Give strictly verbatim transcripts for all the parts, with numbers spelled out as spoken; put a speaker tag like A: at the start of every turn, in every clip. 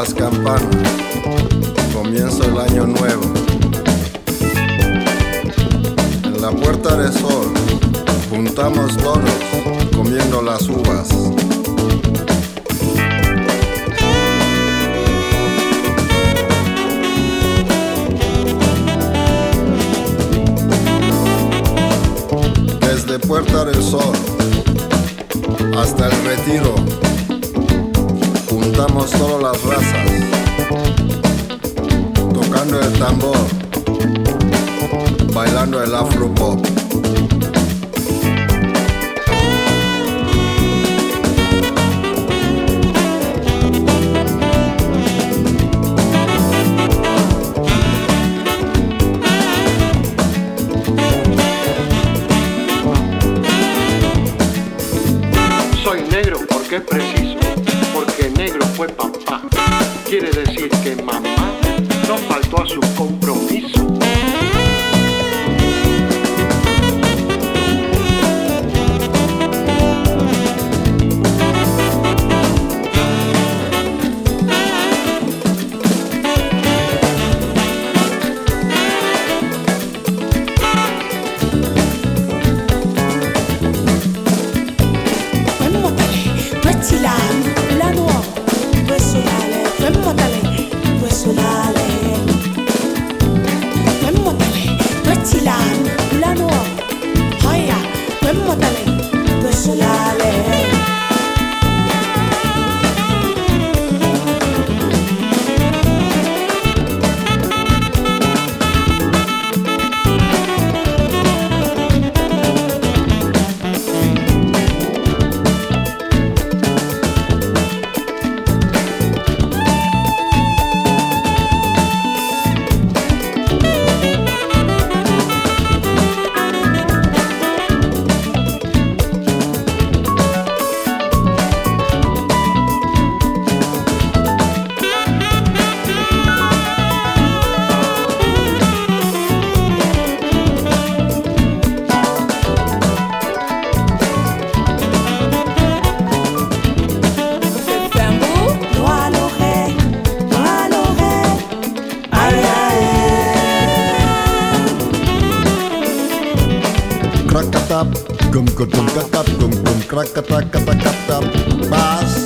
A: las campanas, comienza el año nuevo. En la Puerta del Sol juntamos todos comiendo las uvas. Desde Puerta del Sol hasta el Retiro juntamos todas las razas, tocando el tambor, bailando el afropop.
B: Soy negro porque es preciso, porque negro fue papá. Quiere decir que mamá no faltó a su compromiso.
A: Krakatap, gum gum katap, gum gum krakatak katakatap, bass.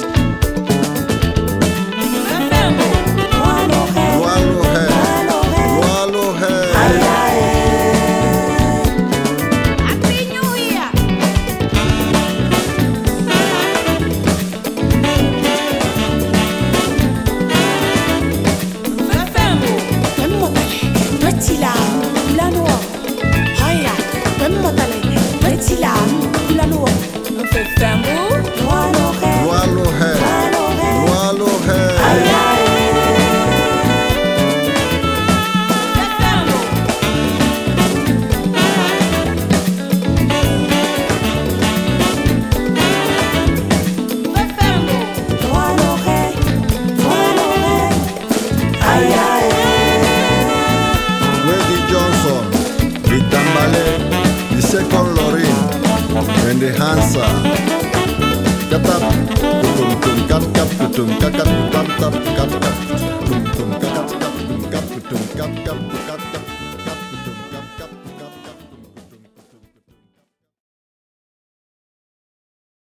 A: En de Hansa, katap, tum tum kat kat tum kakat tap tap kat kat tum tum kakat tum kat tum kat kat kat